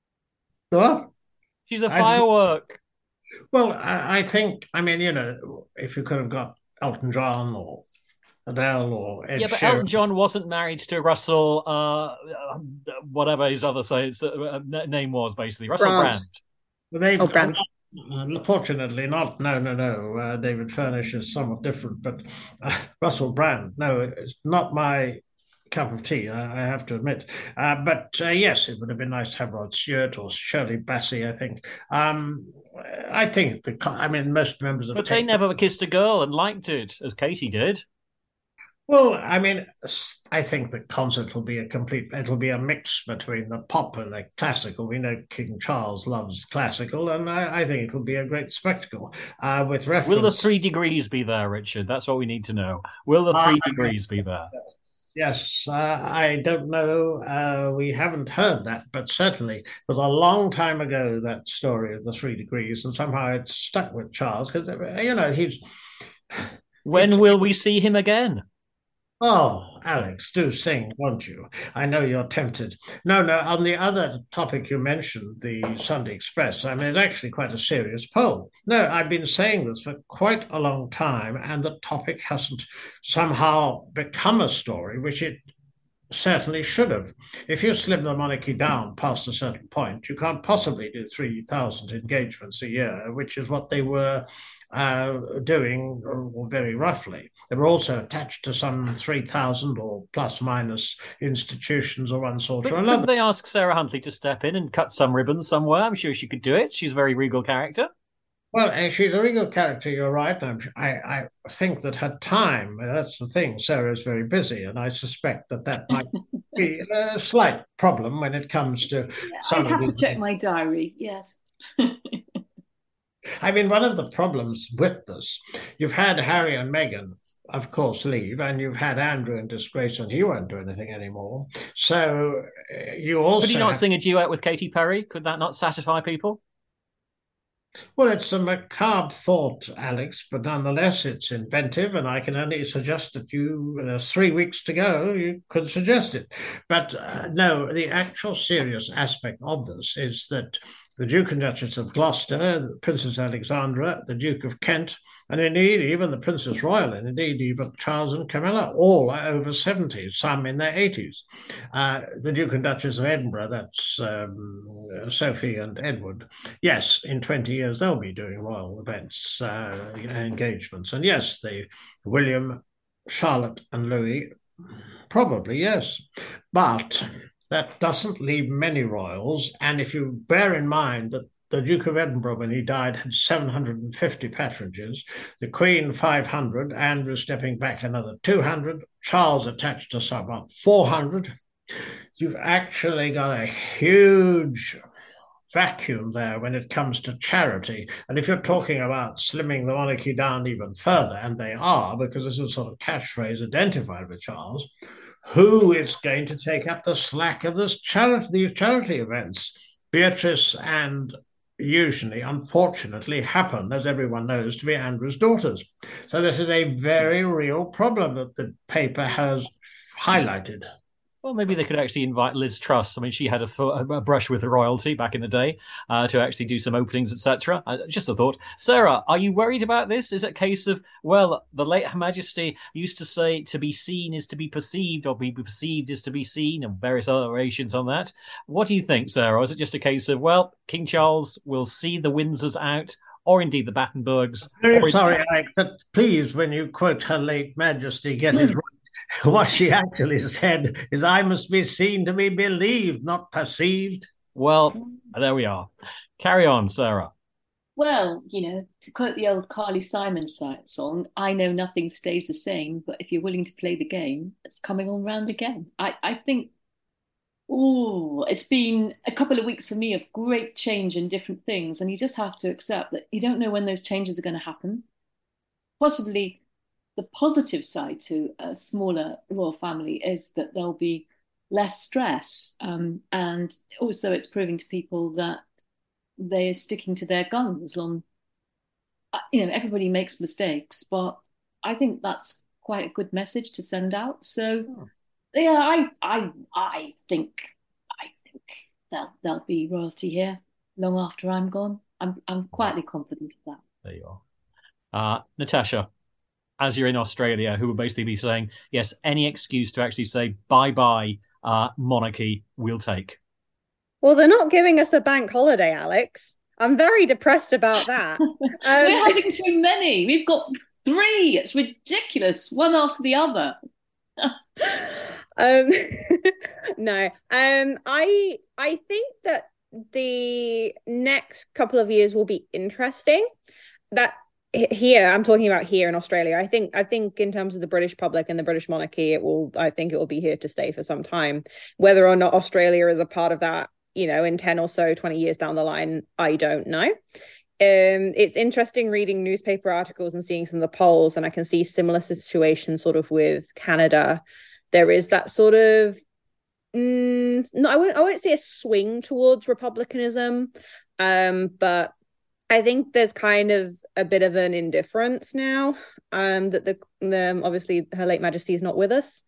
What? She's a firework. Well, I, I think, I mean, you know, if you could have got Elton John or Adele or Ed Yeah, but Sheeran. Elton John wasn't married to Russell, uh, whatever his other say, uh, name was, basically. Russell Brand. Brand. Oh, Brand. Unfortunately, not. No, no, no. Uh, David Furnish is somewhat different, but uh, Russell Brand, no, it's not my cup of tea, I, I have to admit. Uh, but uh, yes, it would have been nice to have Rod Stewart or Shirley Bassey, I think. Um, I think, the. I mean, most members of But they never kissed a girl and liked it, as Katy did. Well, I mean, I think the concert will be a complete, it'll be a mix between the pop and the classical. We know King Charles loves classical, and I, I think it'll be a great spectacle. Uh, with reference... Will the three degrees be there, Richard? That's what we need to know. Will the three uh, degrees be there? Yes, uh, I don't know. Uh, we haven't heard that, but certainly it was a long time ago, that story of the three degrees, and somehow it's stuck with Charles, because, you know, he's... When he's, will we see him again? Oh, Alex, do sing, won't you? I know you're tempted. No, no, on the other topic you mentioned, the Sunday Express, I mean, it's actually quite a serious poll. No, I've been saying this for quite a long time, and the topic hasn't somehow become a story, which it certainly should have. If you slim the monarchy down past a certain point, you can't possibly do three thousand engagements a year, which is what they were uh, doing or very roughly. They were also attached to some three thousand or plus minus institutions of one sort but, or another. Could they ask Sarah Huntley to step in and cut some ribbons somewhere? I'm sure she could do it. She's a very regal character. Well, she's a regal character, you're right. I'm, I, I think that her time, that's the thing, Sarah's very busy, and I suspect that that might be a slight problem when it comes to... Yeah, some I'd have of to check my diary, yes. I mean, one of the problems with this, you've had Harry and Meghan, of course, leave, and you've had Andrew in disgrace, and he won't do anything anymore. So uh, you also... Could he not have... sing a duet with Katy Perry? Could that not satisfy people? Well, it's a macabre thought, Alex, but nonetheless it's inventive, and I can only suggest that you, uh, three weeks to go, you could suggest it. But uh, no, the actual serious aspect of this is that the Duke and Duchess of Gloucester, Princess Alexandra, the Duke of Kent, and indeed even the Princess Royal, and indeed even Charles and Camilla, all are over seventy, some in their eighties. Uh, the Duke and Duchess of Edinburgh, that's um, Sophie and Edward, yes, in twenty years they'll be doing royal events, uh, engagements. And yes, the William, Charlotte and Louis, probably, yes. But that doesn't leave many royals. And if you bear in mind that the Duke of Edinburgh, when he died, had seven hundred fifty patronages, the Queen five hundred, Andrew stepping back another two hundred, Charles attached to some about four hundred. You've actually got a huge vacuum there when it comes to charity. And if you're talking about slimming the monarchy down even further, and they are, because this is a sort of catchphrase identified with Charles, who is going to take up the slack of this charity, these charity events? Beatrice and usually, unfortunately, happen, as everyone knows, to be Andrew's daughters. So this is a very real problem that the paper has highlighted. Well, maybe they could actually invite Liz Truss. I mean, she had a, a brush with royalty back in the day uh, to actually do some openings, et cetera. Uh, just a thought. Sarah, are you worried about this? Is it a case of, well, the late Her Majesty used to say to be seen is to be perceived, or be perceived is to be seen, and various other variations on that. What do you think, Sarah? Or is it just a case of, well, King Charles will see the Windsors out, or indeed the Battenbergs? Very sorry, Alex, but please, when you quote Her Late Majesty, get it right. What she actually said is, I must be seen to be believed, not perceived. Well, there we are. Carry on, Sarah. Well, you know, to quote the old Carly Simon song, I know nothing stays the same, but if you're willing to play the game, it's coming on round again. I, I think, oh, it's been a couple of weeks for me of great change in different things, and you just have to accept that you don't know when those changes are going to happen. Possibly the positive side to a smaller royal family is that there'll be less stress. Um, and also it's proving to people that they're sticking to their guns on, you know, everybody makes mistakes, but I think that's quite a good message to send out. So oh. yeah, I, I, I think, I think there'll, there'll be royalty here long after I'm gone. I'm, I'm quietly confident of that. There you are. Uh, Natasha, as you're in Australia, who will basically be saying, yes, any excuse to actually say bye-bye uh, monarchy we'll take. Well, they're not giving us a bank holiday, Alex. I'm very depressed about that. um, We're having too many. We've got three. It's ridiculous. One after the other. um, no, um, I I think that the next couple of years will be interesting. That here, I'm talking about here in Australia. I think I think in terms of the British public and the British monarchy, it will. I think it will be here to stay for some time. Whether or not Australia is a part of that, you know, in ten or so, twenty years down the line, I don't know. Um, it's interesting reading newspaper articles and seeing some of the polls, and I can see similar situations sort of with Canada. There is that sort of, mm, no, I won't, I won't say a swing towards republicanism, um, but I think there's kind of a bit of an indifference now um, that the, the obviously Her Late Majesty is not with us.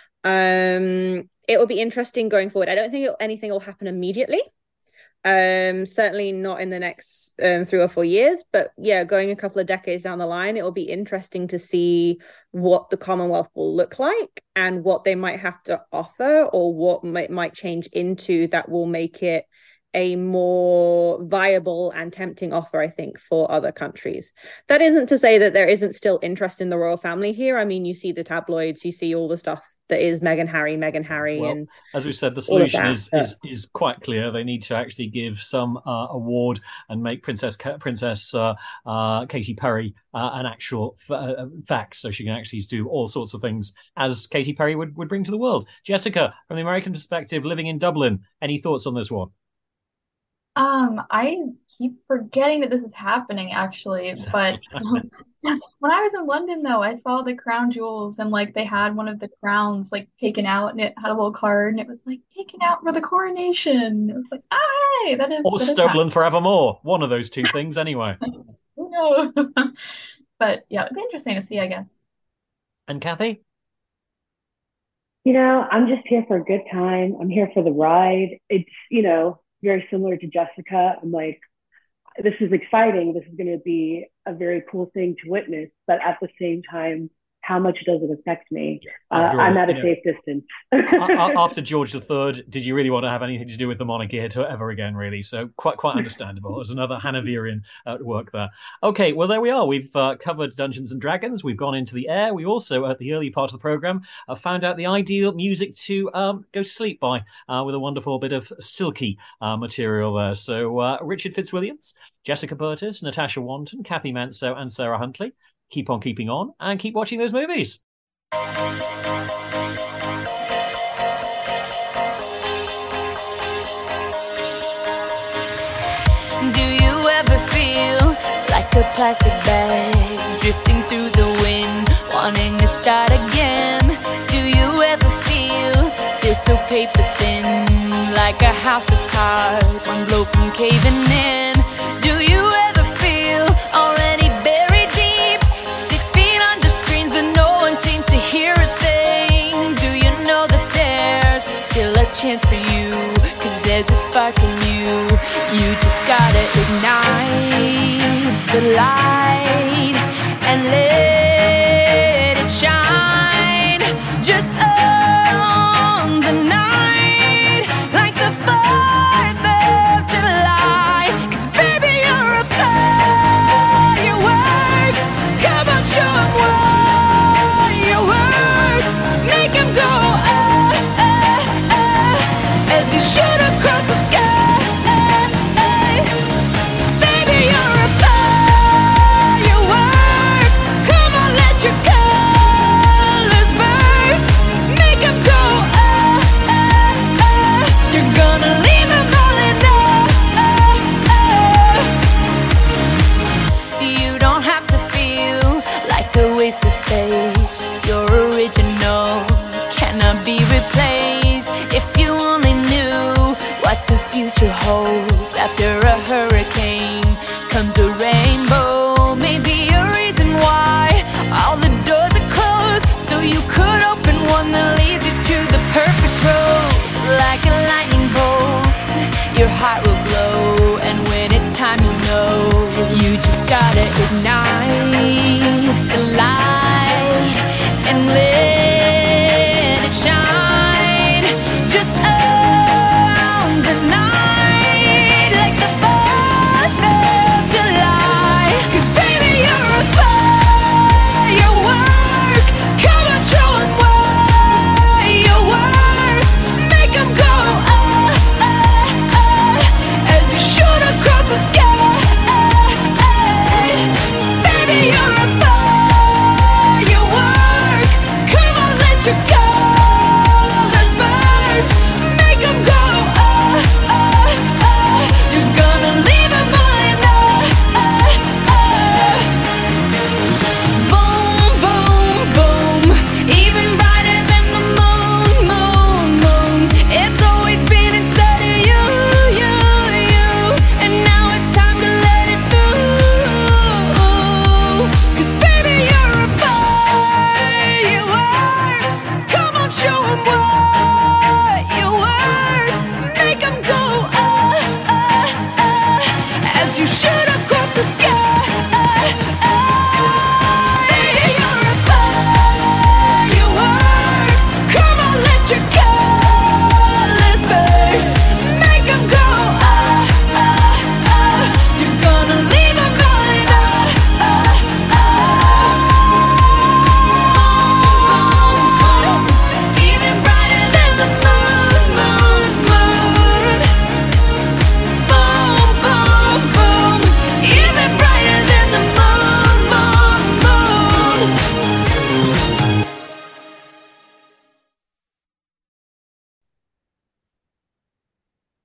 Um, it will be interesting going forward. I don't think it'll, anything will happen immediately. Um, certainly not in the next um, three or four years. But yeah, going a couple of decades down the line, it will be interesting to see what the Commonwealth will look like and what they might have to offer, or what might, might change into that will make it a more viable and tempting offer, I think, for other countries. That isn't to say that there isn't still interest in the royal family here. I mean, you see the tabloids, you see all the stuff that is Meghan Harry, Meghan Harry. Well, and as we said, the solution is, is is quite clear. They need to actually give some uh, award and make Princess Princess uh, uh, Katy Perry uh, an actual f- uh, fact, so she can actually do all sorts of things as Katy Perry would, would bring to the world. Jessica, from the American perspective, living in Dublin, any thoughts on this one? Um, I keep forgetting that this is happening, actually. But um, when I was in London, though, I saw the crown jewels, and like they had one of the crowns like taken out, and it had a little card, and it was like taken out for the coronation. It was like, ah, hey, that is or that stolen is forevermore. One of those two things, anyway. Who knows? But yeah, it'd be interesting to see, I guess. And Kathy? You know, I'm just here for a good time. I'm here for the ride. It's, you know, very similar to Jessica. I'm like, this is exciting. This is going to be a very cool thing to witness. But at the same time, how much does it affect me? Uh, all, I'm at a know, safe distance. After George the Third, did you really want to have anything to do with the monarchy ever again, really? So quite quite understandable. There's another Hanoverian at work there. Okay, well, there we are. We've uh, covered Dungeons and Dragons. We've gone into the air. We also, at the early part of the programme, uh, found out the ideal music to um, go to sleep by uh, with a wonderful bit of silky uh, material there. So uh, Richard Fitzwilliams, Jessica Burtis, Natasha Wanton, Kathy Manso and Sarah Huntley. Keep on keeping on and keep watching those movies. Do you ever feel like a plastic bag drifting through the wind, wanting to start again? Do you ever feel, feel so paper thin, like a house of cards, one blow from caving in? Do you ever feel already buried deep, six feet under screens, but no one seems to hear a thing? Do you know that there's chance for you, 'cause there's a spark in you. You just gotta ignite the light and let it shine. Just own the night like the fourth of July. 'Cause baby, you're a firework. Come on, show 'em what you work. Make 'em go ah, ah, ah, as you shoot across the sky. Baby, you're a firework. Come on, let your colors burst. Make 'em go ah, ah, ah. You're gonna leave 'em all in awe. You don't have to feel like a wasted space. You're original, cannot be replaced. If you only knew what the future holds.